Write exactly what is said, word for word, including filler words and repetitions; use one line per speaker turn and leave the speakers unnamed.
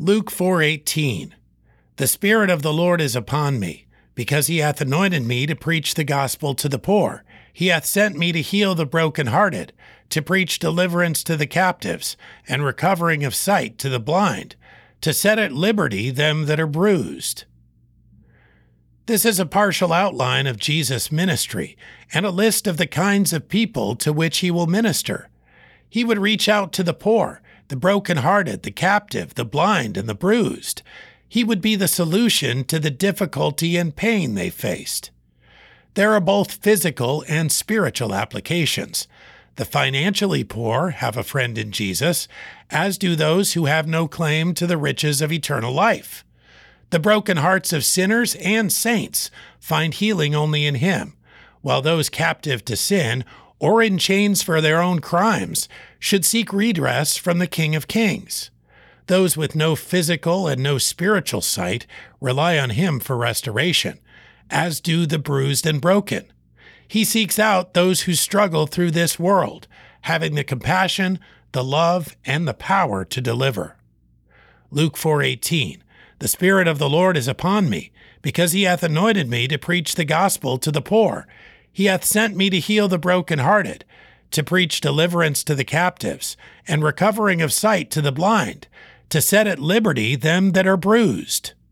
Luke four eighteen. The Spirit of the Lord is upon me, because he hath anointed me to preach the gospel to the poor. He hath sent me to heal the brokenhearted, to preach deliverance to the captives, and recovering of sight to the blind, to set at liberty them that are bruised. This is a partial outline of Jesus' ministry and a list of the kinds of people to which he will minister. He would reach out to the poor, the brokenhearted, the captive, the blind, and the bruised. He would be the solution to the difficulty and pain they faced. There are both physical and spiritual applications. The financially poor have a friend in Jesus, as do those who have no claim to the riches of eternal life. The broken hearts of sinners and saints find healing only in him, while those captive to sin or in chains for their own crimes should seek redress from the King of Kings. Those with no physical and no spiritual sight rely on him for restoration, as do the bruised and broken. He seeks out those who struggle through this world, having the compassion, the love, and the power to deliver. Luke four eighteen. The Spirit of the Lord is upon me, because he hath anointed me to preach the gospel to the poor. He hath sent me to heal the brokenhearted, to preach deliverance to the captives, and recovering of sight to the blind, to set at liberty them that are bruised.